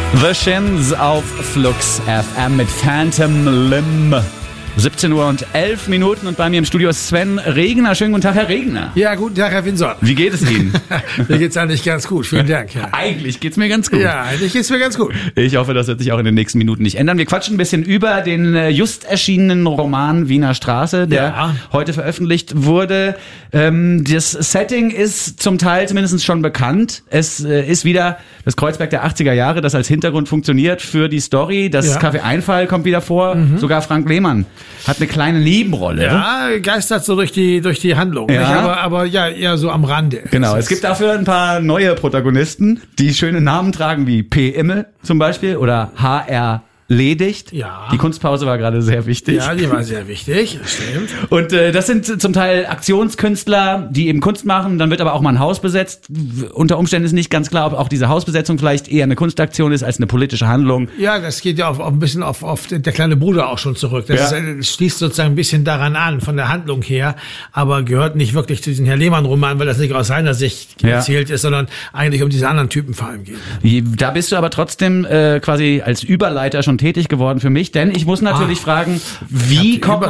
The Shins auf Flux FM mit Phantom Limb. 17 Uhr und 11 Minuten und bei mir im Studio ist Sven Regner. Schönen guten Tag, Herr Regner. Ja, guten Tag, Herr Windsor. Wie geht es Ihnen? Mir geht's eigentlich ganz gut, vielen Dank. Ja. Eigentlich geht's mir ganz gut. Ja, eigentlich geht's mir ganz gut. Ich hoffe, das wird sich auch in den nächsten Minuten nicht ändern. Wir quatschen ein bisschen über den just erschienenen Roman Wiener Straße, der heute veröffentlicht wurde. Das Setting ist zum Teil zumindest schon bekannt. Es ist wieder das Kreuzberg der 80er Jahre, das als Hintergrund funktioniert für die Story. Das Café Einfall kommt wieder vor. Sogar Frank Lehmann hat eine kleine Nebenrolle. Ja, geistert so durch die Handlung. Ja. Nicht? Aber ja, eher so am Rande. Genau, es gibt dafür ein paar neue Protagonisten, die schöne Namen tragen, wie P. Immel zum Beispiel oder H.R. Ledigt. Ja. Die Kunstpause war gerade sehr wichtig. Ja, die war sehr wichtig, das stimmt. Und das sind zum Teil Aktionskünstler, die eben Kunst machen. Dann wird aber auch mal ein Haus besetzt. Unter Umständen ist nicht ganz klar, ob auch diese Hausbesetzung vielleicht eher eine Kunstaktion ist als eine politische Handlung. Ja, das geht ja auf ein bisschen auf der kleine Bruder auch schon zurück. Das schließt sozusagen ein bisschen daran an, von der Handlung her, aber gehört nicht wirklich zu diesem Herr Lehmann-Roman, weil das nicht aus seiner Sicht erzählt ist, sondern eigentlich um diese anderen Typen vor allem geht. Da bist du aber trotzdem quasi als Überleiter schon tätig geworden für mich, denn ich muss natürlich fragen, wie kommt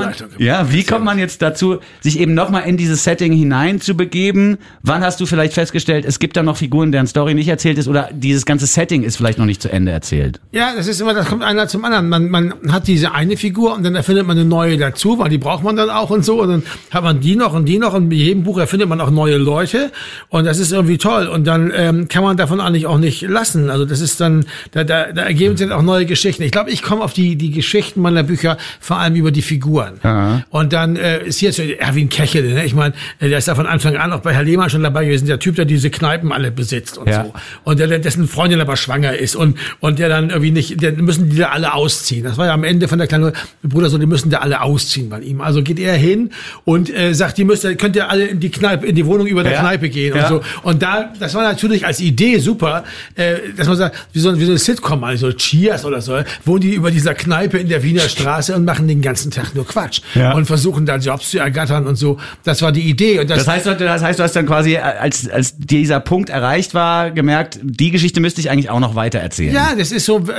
man jetzt dazu, sich eben nochmal in dieses Setting hineinzubegeben? Wann hast du vielleicht festgestellt, es gibt da noch Figuren, deren Story nicht erzählt ist oder dieses ganze Setting ist vielleicht noch nicht zu Ende erzählt? Ja, das kommt einer zum anderen. Man hat diese eine Figur und dann erfindet man eine neue dazu, weil die braucht man dann auch und so und dann hat man die noch und in jedem Buch erfindet man auch neue Leute und das ist irgendwie toll und dann kann man davon eigentlich auch nicht lassen. Also das ist dann, da ergeben sich auch neue Geschichten. Ich glaube, ich komme auf die Geschichten meiner Bücher vor allem über die Figuren. Aha. Und dann ist hier so Erwin Kechele, ne? Ich meine, der ist da von Anfang an auch bei Herr Lehmann schon dabei gewesen, der Typ, der diese Kneipen alle besitzt und so. Und dessen Freundin aber schwanger ist und der dann irgendwie nicht, der müssen die da alle ausziehen. Das war ja am Ende von der kleinen Bruder so, die müssen da alle ausziehen bei ihm. Also geht er hin und sagt, könnt ihr alle in die Kneipe, in die Wohnung über der Kneipe gehen und so. Und das war natürlich als Idee super, dass man sagt, wie so eine Sitcom, also Cheers oder so, wohnen die über dieser Kneipe in der Wiener Straße und machen den ganzen Tag nur Quatsch und versuchen da Jobs zu ergattern und so. Das war die Idee. Und das heißt, du hast dann quasi, als dieser Punkt erreicht war, gemerkt, die Geschichte müsste ich eigentlich auch noch weiter erzählen. Ja, das ist so,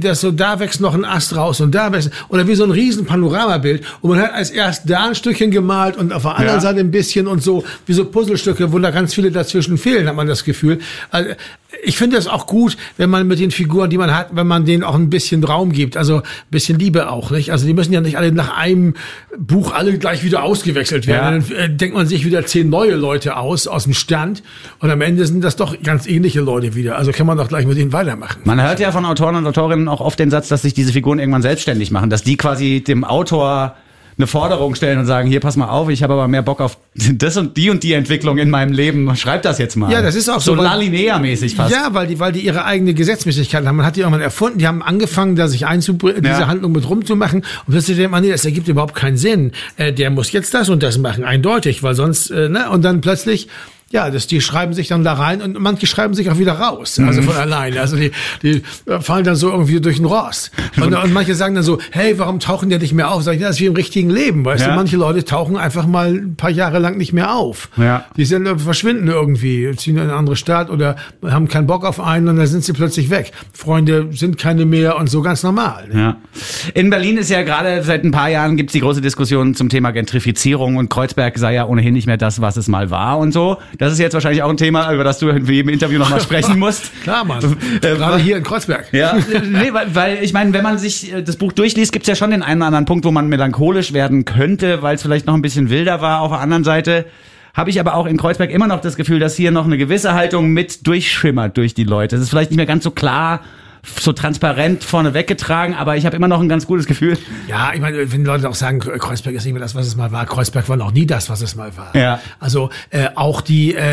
da wächst noch ein Ast raus und da wächst, oder wie so ein riesen Panoramabild. Und man hat als erst da ein Stückchen gemalt und auf der anderen Seite ein bisschen und so, wie so Puzzlestücke, wo da ganz viele dazwischen fehlen, hat man das Gefühl. Also, ich finde es auch gut, wenn man mit den Figuren, die man hat, wenn man denen auch ein bisschen Raum gibt, also ein bisschen Liebe auch, nicht? Also die müssen ja nicht alle nach einem Buch alle gleich wieder ausgewechselt werden. Dann denkt man sich wieder 10 neue Leute aus dem Stand und am Ende sind das doch ganz ähnliche Leute wieder. Also kann man doch gleich mit denen weitermachen. Man hört ja von Autoren und Autorinnen auch oft den Satz, dass sich diese Figuren irgendwann selbstständig machen, dass die quasi dem Autor eine Forderung stellen und sagen, hier, pass mal auf, ich habe aber mehr Bock auf das und die Entwicklung in meinem Leben. Schreib das jetzt mal. Ja, das ist auch so. So Lalinea-mäßig fast. Ja, weil die ihre eigene Gesetzmäßigkeit haben. Man hat die irgendwann erfunden, die haben angefangen, da sich diese Handlung mit rumzumachen und plötzlich denkt man, nee, das ergibt überhaupt keinen Sinn. Der muss jetzt das und das machen, eindeutig, weil sonst, und dann plötzlich die schreiben sich dann da rein und manche schreiben sich auch wieder raus, also von alleine. Also die fallen dann so irgendwie durch den Rost. Und manche sagen dann so, hey, warum tauchen die nicht mehr auf? Sag ich, das ist wie im richtigen Leben, weißt du? Manche Leute tauchen einfach mal ein paar Jahre lang nicht mehr auf. Ja. Die verschwinden irgendwie, ziehen in eine andere Stadt oder haben keinen Bock auf einen und dann sind sie plötzlich weg. Freunde sind keine mehr und so ganz normal. Ne? Ja. In Berlin ist ja gerade seit ein paar Jahren gibt's die große Diskussion zum Thema Gentrifizierung und Kreuzberg sei ja ohnehin nicht mehr das, was es mal war und so. Das ist jetzt wahrscheinlich auch ein Thema, über das du in jedem Interview nochmal sprechen musst. Klar, Mann. Gerade hier in Kreuzberg. Ja, nee, weil ich meine, wenn man sich das Buch durchliest, gibt's ja schon den einen oder anderen Punkt, wo man melancholisch werden könnte, weil es vielleicht noch ein bisschen wilder war. Auf der anderen Seite habe ich aber auch in Kreuzberg immer noch das Gefühl, dass hier noch eine gewisse Haltung mit durchschimmert durch die Leute. Es ist vielleicht nicht mehr ganz so klar, so transparent vorne weggetragen, aber ich habe immer noch ein ganz gutes Gefühl. Ja, ich meine, wenn Leute auch sagen, Kreuzberg ist nicht mehr das, was es mal war. Kreuzberg war noch nie das, was es mal war. Ja. Also auch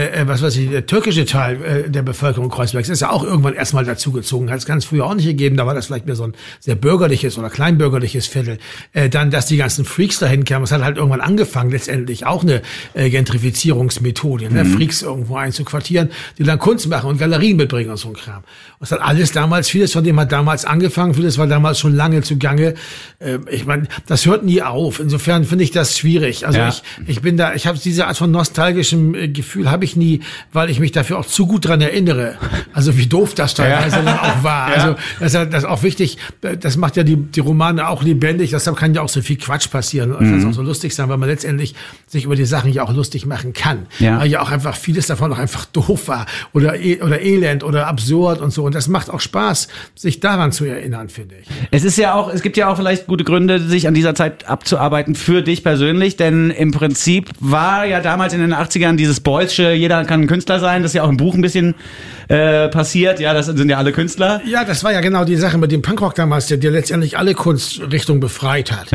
der türkische Teil der Bevölkerung Kreuzbergs ist ja auch irgendwann erstmal dazugezogen. Hat es ganz früher auch nicht gegeben. Da war das vielleicht mehr so ein sehr bürgerliches oder kleinbürgerliches Viertel. Dann, dass die ganzen Freaks dahin kamen, es hat halt irgendwann angefangen, letztendlich auch eine Gentrifizierungsmethode, Freaks irgendwo einzuquartieren, die dann Kunst machen und Galerien mitbringen und so ein Kram. Das hat alles damals viel vieles von dem hat damals angefangen, vieles war damals schon lange zugange. Ich meine, das hört nie auf. Insofern finde ich das schwierig. Also ich habe diese Art von nostalgischem Gefühl habe ich nie, weil ich mich dafür auch zu gut dran erinnere. Also wie doof das teilweise dann auch war. Also das ist auch wichtig. Das macht ja die Romane auch lebendig. Deshalb kann ja auch so viel Quatsch passieren. Und kann auch so lustig sein, weil man letztendlich sich über die Sachen ja auch lustig machen kann. Ja. Weil ja auch einfach vieles davon auch einfach doof war oder elend oder absurd und so. Und das macht auch Spaß, sich daran zu erinnern, finde ich. Es gibt ja auch vielleicht gute Gründe, sich an dieser Zeit abzuarbeiten für dich persönlich, denn im Prinzip war ja damals in den 80ern dieses Boylsche, jeder kann ein Künstler sein, das ist ja auch im Buch ein bisschen passiert, ja, das sind ja alle Künstler. Ja, das war ja genau die Sache mit dem Punkrock damals, der letztendlich alle Kunstrichtungen befreit hat,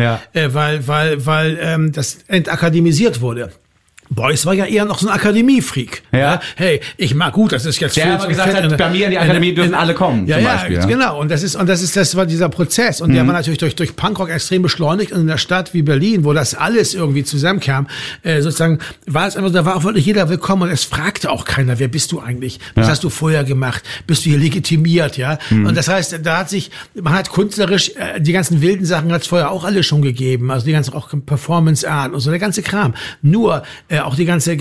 weil das entakademisiert wurde. Beuys war ja eher noch so ein Akademiefreak. Ja. Hey, ich mag gut, das ist jetzt der aber gesagt hat, bei mir in die Akademie dürfen alle kommen. Ja, zum Beispiel, ja, genau. Und das war dieser Prozess. Und der war natürlich durch Punkrock extrem beschleunigt. Und in einer Stadt wie Berlin, wo das alles irgendwie zusammenkam, sozusagen, war es einfach, da war auch wirklich jeder willkommen. Und es fragte auch keiner, wer bist du eigentlich? Was hast du vorher gemacht? Bist du hier legitimiert? Ja. Und das heißt, man hat künstlerisch, die ganzen wilden Sachen hat es vorher auch alle schon gegeben. Also die ganze auch Performance Art und so, der ganze Kram. Nur, auch die ganze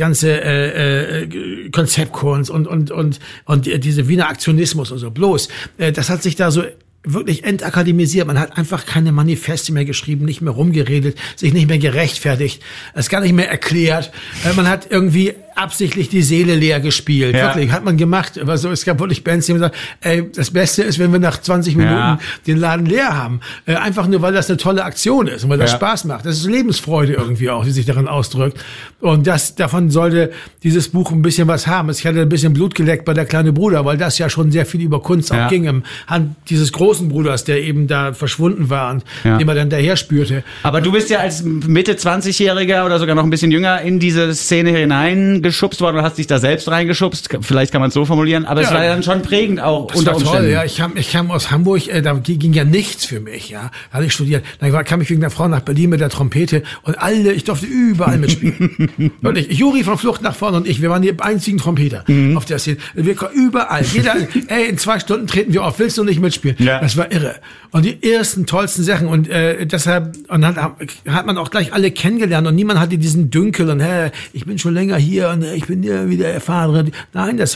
Konzeptkunst und diese Wiener Aktionismus und so. Bloß, das hat sich da so wirklich entakademisiert. Man hat einfach keine Manifeste mehr geschrieben, nicht mehr rumgeredet, sich nicht mehr gerechtfertigt, es gar nicht mehr erklärt. Man hat irgendwie absichtlich die Seele leer gespielt. Ja. Wirklich, hat man gemacht. Also es gab wirklich Bands, die haben gesagt, das Beste ist, wenn wir nach 20 Minuten den Laden leer haben. Einfach nur, weil das eine tolle Aktion ist und weil das Spaß macht. Das ist Lebensfreude irgendwie auch, die sich darin ausdrückt. Und davon sollte dieses Buch ein bisschen was haben. Ich hatte ein bisschen Blut geleckt bei Der kleine Bruder, weil das ja schon sehr viel über Kunst auch ging. Im Hand dieses großen Bruders, der eben da verschwunden war und den man dann daher spürte. Aber du bist ja als Mitte 20-Jähriger oder sogar noch ein bisschen jünger in diese Szene hineingeschubst worden und hast dich da selbst reingeschubst. Vielleicht kann man es so formulieren, aber es war ja dann schon prägend auch das unter war Umständen. Toll, ja. Ich kam aus Hamburg, da ging ja nichts für mich, ja. Da hatte ich studiert. Dann kam ich wegen der Frau nach Berlin mit der Trompete und ich durfte überall mitspielen. Wirklich, Juri von Flucht nach vorne und wir waren die einzigen Trompeter auf der Szene. Wir überall. Jeder, in 2 Stunden treten wir auf. Willst du nicht mitspielen? Ja. Das war irre. Und die ersten tollsten Sachen und deshalb hat man auch gleich alle kennengelernt und niemand hatte diesen Dünkel und ich bin schon länger hier und ich bin ja wieder erfahren. Nein, es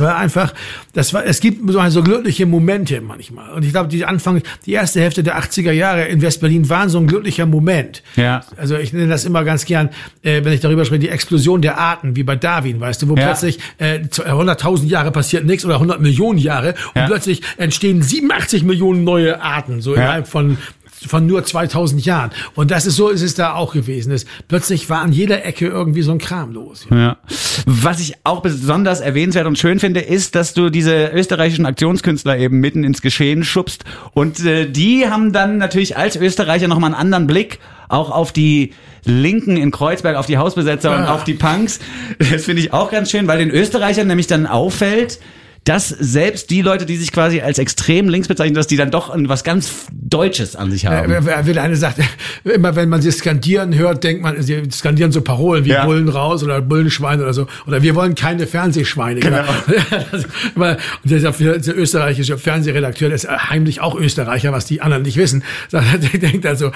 gibt so glückliche Momente manchmal. Und ich glaube, die erste Hälfte der 80er Jahre in Westberlin waren so ein glücklicher Moment. Ja. Also ich nenne das immer ganz gern, wenn ich darüber spreche, die Explosion der Arten, wie bei Darwin, weißt du, wo plötzlich 100.000 Jahre passiert nichts oder 100 Millionen Jahre und plötzlich entstehen 87 Millionen neue Arten, so innerhalb von nur 2000 Jahren. Und ist es da auch gewesen. Plötzlich war an jeder Ecke irgendwie so ein Kram los. Ja. Was ich auch besonders erwähnenswert und schön finde, ist, dass du diese österreichischen Aktionskünstler eben mitten ins Geschehen schubst. Und die haben dann natürlich als Österreicher nochmal einen anderen Blick auch auf die Linken in Kreuzberg, auf die Hausbesetzer und auf die Punks. Das finde ich auch ganz schön, weil den Österreichern nämlich dann auffällt, dass selbst die Leute, die sich quasi als extrem links bezeichnen, dass die dann doch was ganz Deutsches an sich haben. Wieder eine sagt, immer wenn man sie skandieren hört, denkt man, sie skandieren so Parolen wie Bullen raus oder Bullenschweine oder so. Oder wir wollen keine Fernsehschweine. Genau. Und der österreichische Fernsehredakteur, der ist heimlich auch Österreicher, was die anderen nicht wissen. Der denkt also,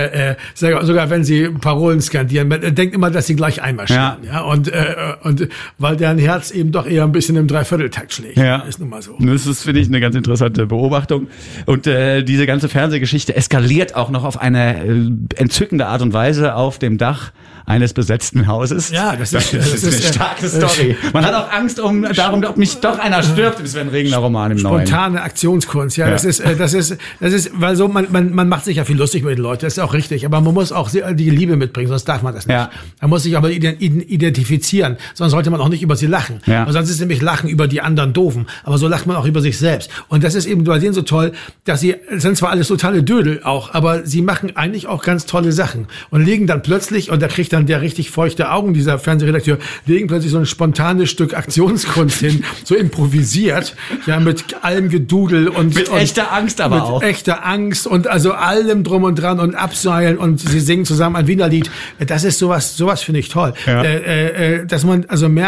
sogar wenn sie Parolen skandieren, denkt immer, dass sie gleich einmarschieren. Ja. Und weil deren Herz eben doch eher ein bisschen im Dreivierteltakt schlägt. Ja, ist nun mal so. Das ist, finde ich, eine ganz interessante Beobachtung. Und diese ganze Fernsehgeschichte eskaliert auch noch auf eine entzückende Art und Weise auf dem Dach eines besetzten Hauses. Ja, das ist eine starke Story. Man hat auch Angst darum, ob nicht doch einer stirbt. Das wäre ein Regener Roman im Neuen. Spontane Aktionskunst, ja. Das ist, weil so, man macht sich ja viel lustig über die Leute, das ist auch richtig. Aber man muss auch die Liebe mitbringen, sonst darf man das nicht. Ja. Man muss sich aber identifizieren, sonst sollte man auch nicht über sie lachen. Ja. Und sonst ist nämlich Lachen über die anderen Doofen. Aber so lacht man auch über sich selbst. Und das ist eben bei denen so toll, dass sie sind zwar alles totale Dödel auch, aber sie machen eigentlich auch ganz tolle Sachen. Und legen dann plötzlich, und da kriegt dann der richtig feuchte Augen, dieser Fernsehredakteur, legen plötzlich so ein spontanes Stück Aktionskunst hin, so improvisiert, ja, mit allem Gedudel und echter Angst aber auch. Mit echter Angst und also allem drum und dran und Abseilen und sie singen zusammen ein Wiener Lied. Das ist sowas finde ich toll. Ja. Dass man also merkt,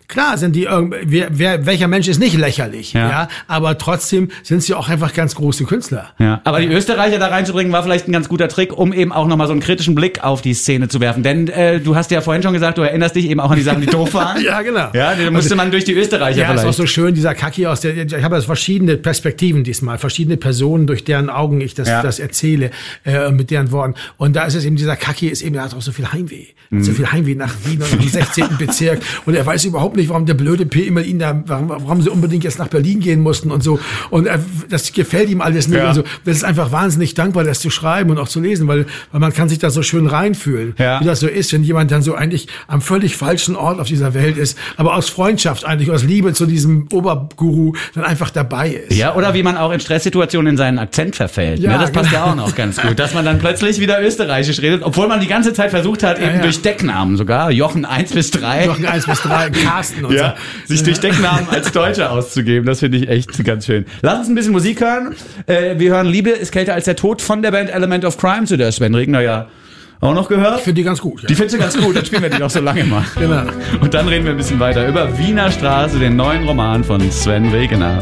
Klar sind die welcher Mensch ist nicht lächerlich, ja, aber trotzdem sind sie auch einfach ganz große Künstler. Ja, aber die Österreicher da reinzubringen, war vielleicht ein ganz guter Trick, um eben auch nochmal so einen kritischen Blick auf die Szene zu werfen. Denn du hast ja vorhin schon gesagt, du erinnerst dich eben auch an die Sachen, die doof waren. Ja, genau. Ja, den musste man durch die Österreicher vielleicht. Ja, ist auch so schön, dieser Kaki ich habe also verschiedene Perspektiven diesmal, verschiedene Personen, durch deren Augen ich das erzähle, mit deren Worten. Und da ist es eben, dieser Kaki ist eben, er hat auch so viel Heimweh. So viel Heimweh nach Wien und nach dem 16. Bezirk. Und er weiß überhaupt nicht, warum der blöde P immer warum sie unbedingt jetzt nach Berlin gehen mussten und so. Und das gefällt ihm alles nicht. Also, das ist einfach wahnsinnig dankbar, das zu schreiben und auch zu lesen, weil man kann sich da so schön reinfühlen, wie das so ist, wenn jemand dann so eigentlich am völlig falschen Ort auf dieser Welt ist, aber aus Freundschaft eigentlich, aus Liebe zu diesem Oberguru dann einfach dabei ist. Ja, oder wie man auch in Stresssituationen in seinen Akzent verfällt. Ja, das passt ja auch noch ganz gut, dass man dann plötzlich wieder österreichisch redet, obwohl man die ganze Zeit versucht hat, eben durch Decknamen sogar, Jochen 1 bis 3. Jochen 1 bis 3, Carsten und so. Sich durch Decknamen als Deutscher auszugeben, das finde ich echt ganz schön. Lass uns ein bisschen Musik hören. Wir hören Liebe ist kälter als der Tod von der Band Element of Crime, zu der Sven Regner ja auch noch gehört. Ich finde die ganz gut. Ja. Die findest du ganz gut, dann spielen wir die noch so lange mal. Genau. Und dann reden wir ein bisschen weiter über Wiener Straße, den neuen Roman von Sven Wegener.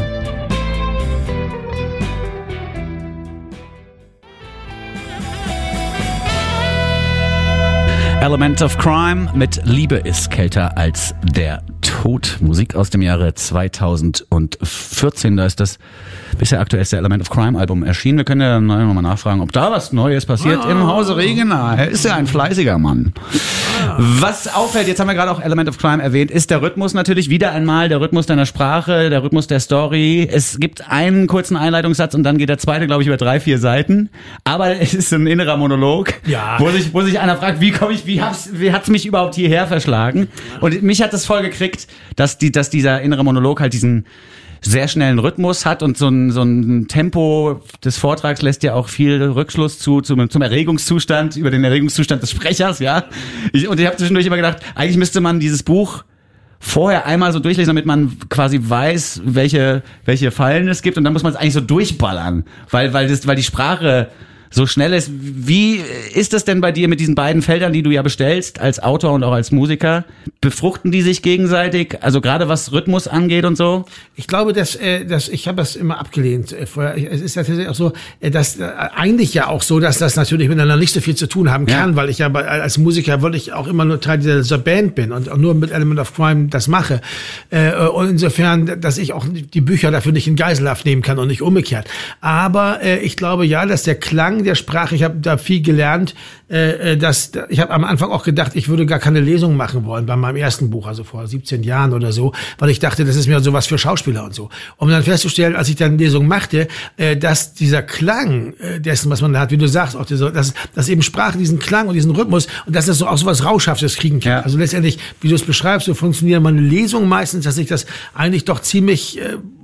Element of Crime mit Liebe ist kälter als der Tod. Musik aus dem Jahre 2014. Da ist das bisher aktuellste Element of Crime Album erschienen. Wir können ja dann nochmal nachfragen, ob da was Neues passiert im Hause Regener. Er ist ja ein fleißiger Mann. Was auffällt, jetzt haben wir gerade auch Element of Crime erwähnt, ist der Rhythmus natürlich wieder einmal, der Rhythmus deiner Sprache, der Rhythmus der Story. Es gibt einen kurzen Einleitungssatz und dann geht der zweite, glaube ich, über 3-4 Seiten. Aber es ist ein innerer Monolog, wo sich einer fragt, wie hat's mich überhaupt hierher verschlagen? Und mich hat das voll gekriegt, dass dieser innere Monolog halt diesen sehr schnellen Rhythmus hat und so ein Tempo des Vortrags lässt ja auch viel Rückschluss zum Erregungszustand, über den Erregungszustand des Sprechers, ja. Ich habe zwischendurch immer gedacht, eigentlich müsste man dieses Buch vorher einmal so durchlesen, damit man quasi weiß, welche Fallen es gibt und dann muss man es eigentlich so durchballern, weil die Sprache so schnell ist. Wie ist das denn bei dir mit diesen beiden Feldern, die du ja bestellst, als Autor und auch als Musiker? Befruchten die sich gegenseitig? Also gerade was Rhythmus angeht und so? Ich glaube, dass ich habe das immer abgelehnt vorher. Es ist tatsächlich auch so, dass eigentlich ja auch so, dass das natürlich miteinander nicht so viel zu tun haben kann, weil ich ja als Musiker wirklich auch immer nur Teil dieser Band bin und auch nur mit Element of Crime das mache. Und insofern, dass ich auch die Bücher dafür nicht in Geiselhaft nehmen kann und nicht umgekehrt. Aber ich glaube ja, dass der Klang der Sprache, ich habe da viel gelernt, ich habe am Anfang auch gedacht, ich würde gar keine Lesung machen wollen bei meinem ersten Buch, also vor 17 Jahren oder so, weil ich dachte, das ist mir sowas für Schauspieler und so. Um dann festzustellen, als ich dann Lesung machte, dass dieser Klang dessen, was man da hat, wie du sagst, auch dass eben Sprache diesen Klang und diesen Rhythmus und dass das so auch so was Rauschhaftes kriegen kann. Ja. Also letztendlich, wie du es beschreibst, so funktionieren meine Lesungen meistens, dass ich das eigentlich doch ziemlich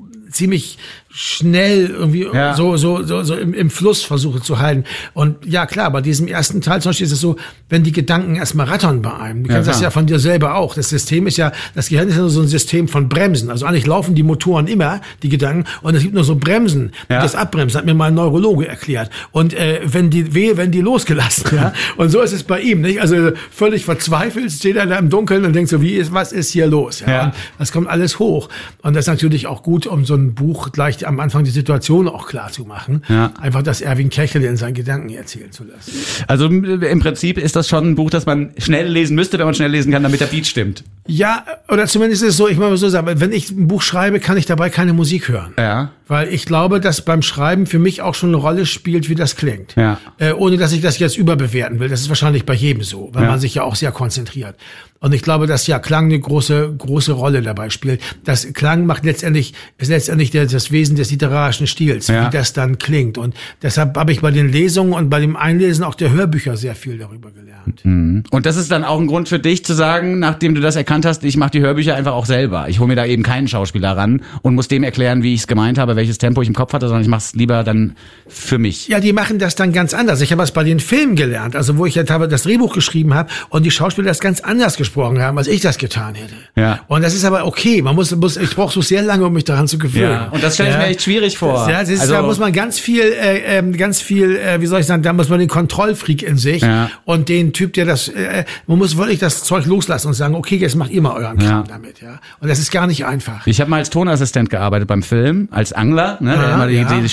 schnell irgendwie so im Fluss versuche zu halten. Und ja, klar, bei diesem ersten Teil zum Beispiel ist es so, wenn die Gedanken erstmal rattern bei einem. Du kennst das ja von dir selber auch. Das System ist ja, das Gehirn ist ja so ein System von Bremsen. Also eigentlich laufen die Motoren immer, die Gedanken, und es gibt nur so Bremsen. Ja. Das Abbremsen hat mir mal ein Neurologe erklärt. Und wenn die losgelassen. Ja. Und so ist es bei ihm, nicht? Also völlig verzweifelt steht er da im Dunkeln und denkt so, was ist hier los? Ja. Und das kommt alles hoch. Und das ist natürlich auch gut, um so ein Buch gleich am Anfang die Situation auch klar zu machen. Ja. Einfach das Erwin Kechele in seinen Gedanken erzählen zu lassen. Also im Prinzip ist das schon ein Buch, das man schnell lesen müsste, wenn man schnell lesen kann, damit der Beat stimmt. Ja, oder zumindest ist es so, ich muss mal so sagen, wenn ich ein Buch schreibe, kann ich dabei keine Musik hören. Ja. Weil ich glaube, dass beim Schreiben für mich auch schon eine Rolle spielt, wie das klingt. Ja. Ohne dass ich das jetzt überbewerten will. Das ist wahrscheinlich bei jedem so, weil man sich ja auch sehr konzentriert. Und ich glaube, dass Klang eine große Rolle dabei spielt. Das Klang ist letztendlich das Wesen des literarischen Stils, wie das dann klingt. Und deshalb habe ich bei den Lesungen und bei dem Einlesen auch der Hörbücher sehr viel darüber gelernt. Mhm. Und das ist dann auch ein Grund für dich zu sagen, nachdem du das erkannt hast, ich mache die Hörbücher einfach auch selber. Ich hole mir da eben keinen Schauspieler ran und muss dem erklären, wie ich es gemeint habe, welches Tempo ich im Kopf hatte, sondern ich mache es lieber dann für mich. Ja, die machen das dann ganz anders. Ich habe es bei den Filmen gelernt, also wo ich ja das Drehbuch geschrieben habe und die Schauspieler das ganz anders gesprochen haben, als ich das getan hätte. Ja. Und das ist aber okay. Ich brauche so sehr lange, um mich daran zu gewöhnen. Ja. Und das stelle ich mir echt schwierig vor. Ja, da muss man ganz viel, wie soll ich sagen, da muss man den Kontrollfreak in sich und den Typ, der man muss wirklich das Zeug loslassen und sagen, okay, jetzt macht ihr mal euren Kram damit, ja. Und das ist gar nicht einfach. Ich habe mal als Tonassistent gearbeitet beim Film, als Angler, ne, der immer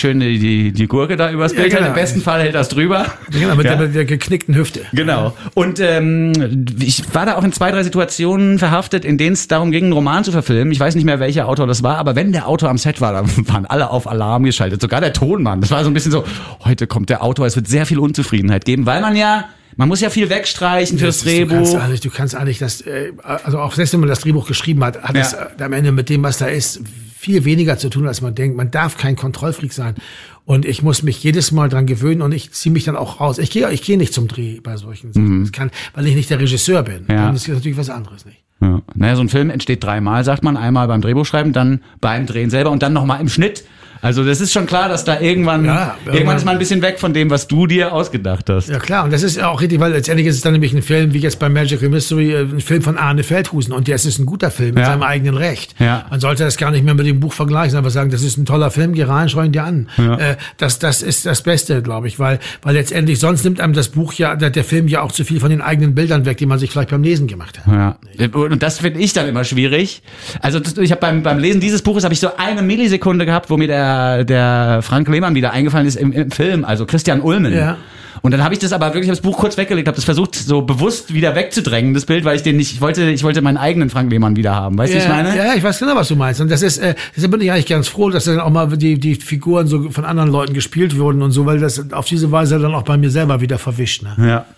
die Gurke da übers Bild hält. Im besten Fall hält das drüber. Genau, mit der geknickten Hüfte. Genau. Und ich war da auch in 2, 3 Situationen verhaftet, in denen es darum ging, einen Roman zu verfilmen. Ich weiß nicht mehr, welcher Autor das war, aber wenn der Autor am Set war, dann waren alle auf Alarm geschaltet. Sogar der Tonmann. Das war so ein bisschen so, heute kommt der Autor, es wird sehr viel Unzufriedenheit geben, weil man muss ja viel wegstreichen fürs Drehbuch. Du kannst eigentlich das, also auch selbst wenn man das Drehbuch geschrieben hat es am Ende mit dem, was da ist, viel weniger zu tun, als man denkt. Man darf kein Kontrollfreak sein. Und ich muss mich jedes Mal dran gewöhnen und ich ziehe mich dann auch raus. Ich gehe nicht zum Dreh bei solchen Sachen. Weil ich nicht der Regisseur bin. Ja. Das ist natürlich was anderes nicht. Ja. Naja, so ein Film entsteht 3-mal, sagt man. Einmal beim Drehbuchschreiben, dann beim Drehen selber und dann nochmal im Schnitt. Also das ist schon klar, dass da irgendwann ist man ein bisschen weg von dem, was du dir ausgedacht hast. Ja klar, und das ist auch richtig, weil letztendlich ist es dann nämlich ein Film, wie jetzt bei Magical Mystery, ein Film von Arne Feldhusen und das ist ein guter Film mit seinem eigenen Recht. Ja. Man sollte das gar nicht mehr mit dem Buch vergleichen, sondern sagen, das ist ein toller Film, geh rein, schau ihn dir an. Ja. Das ist das Beste, glaube ich, weil letztendlich sonst nimmt einem das Buch der Film ja auch zu viel von den eigenen Bildern weg, die man sich vielleicht beim Lesen gemacht hat. Ja. Und das finde ich dann immer schwierig. Also ich habe beim Lesen dieses Buches habe ich so 1 Millisekunde gehabt, wo mir der Frank Lehmann wieder eingefallen ist im Film, also Christian Ulmen. Ja. Und dann habe ich das aber wirklich, das Buch kurz weggelegt, habe das versucht, so bewusst wieder wegzudrängen, das Bild, weil ich wollte meinen eigenen Frank Lehmann wieder haben. Weißt du, was ich meine? Ja, ich weiß genau, was du meinst. Und deshalb bin ich eigentlich ganz froh, dass dann auch mal die Figuren so von anderen Leuten gespielt wurden und so, weil das auf diese Weise dann auch bei mir selber wieder verwischt. Ne? Ja.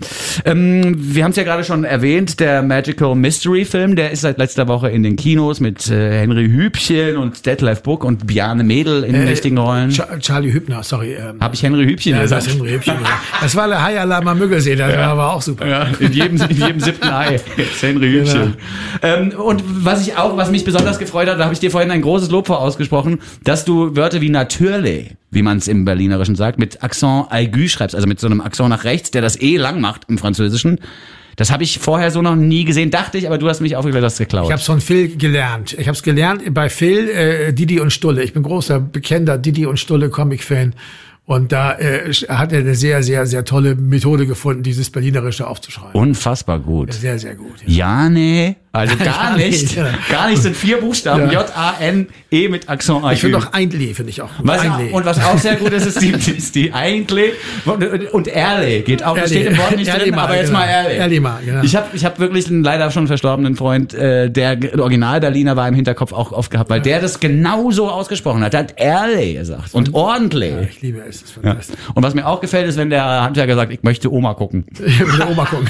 Wir haben es ja gerade schon erwähnt, der Magical Mystery Film, der ist seit letzter Woche in den Kinos mit Henry Hübchen und Detlef Buck und Bjarne Mädel in den richtigen Rollen. Charlie Hübner, sorry. Habe ich Henry Hübchen gesagt? Ja, Henry Hübchen. Das war der Hayalama Müggelsee, das war aber auch super. Ja, in jedem 7. Ei ist Henry Hübchen. Genau. Und was mich besonders gefreut hat, da habe ich dir vorhin ein großes Lob vorausgesprochen, dass du Wörter wie natürlich, wie man es im Berlinerischen sagt, mit Accent aigu schreibst, also mit so einem Accent nach rechts, der das E lang macht im Französischen. Das habe ich vorher so noch nie gesehen, dachte ich, aber du hast mich aufgeklärt, das geklaut. Ich habe es von Phil gelernt. Ich habe es gelernt bei Phil, Didi und Stulle. Ich bin großer, bekennender Didi und Stulle Comic-Fan. Und da hat er eine sehr, sehr, sehr tolle Methode gefunden, dieses Berlinerische aufzuschreiben. Unfassbar gut. Sehr, sehr gut. Ja, nee. Also gar nicht. Gar nicht, sind 4 Buchstaben. Ja. J-A-N-E mit Accent aigu. Ich finde auch Eindli, finde ich auch. Und was auch sehr gut ist die Eindli. Und Erle geht auch. Das steht im Wort nicht drin, aber jetzt mal Erle. Erle, genau. Ich hab wirklich einen leider schon verstorbenen Freund, der Original-Berliner war im Hinterkopf auch oft gehabt, weil der das genauso ausgesprochen hat. Der hat Erle gesagt. Und ordentlich. Ja, ich liebe es. Das ist fantastisch. Ja. Und was mir auch gefällt, ist, wenn der Handwerker sagt, ich möchte Oma gucken. Ich möchte Oma gucken.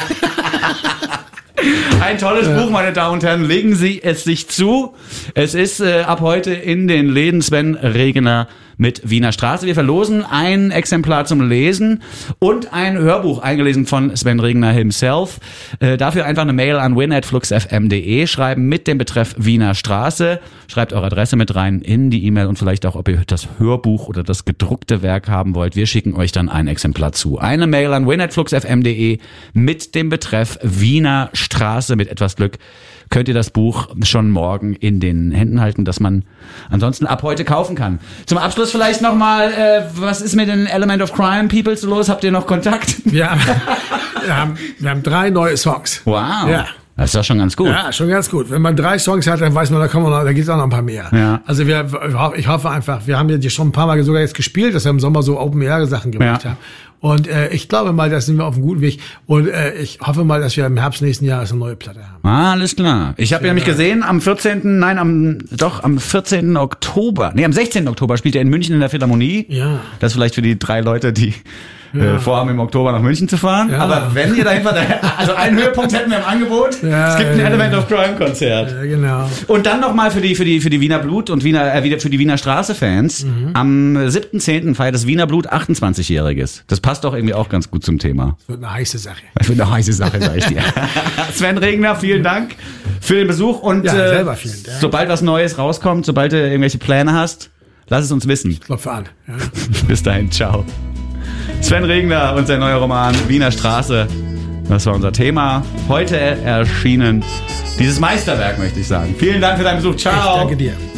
Ein tolles Buch, meine Damen und Herren. Legen Sie es sich zu. Es ist ab heute in den Läden Sven Regner mit Wiener Straße. Wir verlosen ein Exemplar zum Lesen und ein Hörbuch eingelesen von Sven Regner himself. Dafür einfach eine Mail an win@fluxfm.de schreiben mit dem Betreff Wiener Straße. Schreibt eure Adresse mit rein in die E-Mail und vielleicht auch, ob ihr das Hörbuch oder das gedruckte Werk haben wollt. Wir schicken euch dann ein Exemplar zu. Eine Mail an win@fluxfm.de mit dem Betreff Wiener Straße. Mit etwas Glück könnt ihr das Buch schon morgen in den Händen halten, das man ansonsten ab heute kaufen kann. Zum Abschluss vielleicht nochmal, was ist mit den Element of Crime Peoples los? Habt ihr noch Kontakt? Wir haben 3 neue Songs. Wow. Ja. Das ist doch schon ganz gut. Ja, schon ganz gut. Wenn man 3 Songs hat, dann weiß man, da gibt's auch noch ein paar mehr. Ja. Also ich hoffe einfach, wir haben ja schon ein paar Mal sogar jetzt gespielt, dass wir im Sommer so Open-Air-Sachen gemacht haben. Und ich glaube mal, da sind wir auf einem guten Weg. Und ich hoffe mal, dass wir im Herbst nächsten Jahres eine neue Platte haben. Alles klar. Ich habe nämlich gesehen, am 14. Oktober. Nee, am 16. Oktober spielt er in München in der Philharmonie. Ja. Das ist vielleicht für die 3 Leute, die vorhaben, im Oktober nach München zu fahren. Ja. Aber wenn ihr dahin fahrt, also einen Höhepunkt hätten wir im Angebot. Ja, es gibt ein Element of Crime Konzert. Ja, genau. Und dann nochmal für die Wiener Blut und für die Wiener Straße Fans. Am 7.10. feiert das Wiener Blut 28-Jähriges. Das passt doch irgendwie auch ganz gut zum Thema. Das wird eine heiße Sache. Das wird eine heiße Sache, sag ich dir. Sven Regner, vielen Dank für den Besuch und selber vielen Dank. Sobald was Neues rauskommt, sobald du irgendwelche Pläne hast, lass es uns wissen. Klopfe an. Ja. Bis dahin, ciao. Sven Regner und sein neuer Roman Wiener Straße. Das war unser Thema. Heute erschienen dieses Meisterwerk, möchte ich sagen. Vielen Dank für deinen Besuch. Ciao. Ich danke dir.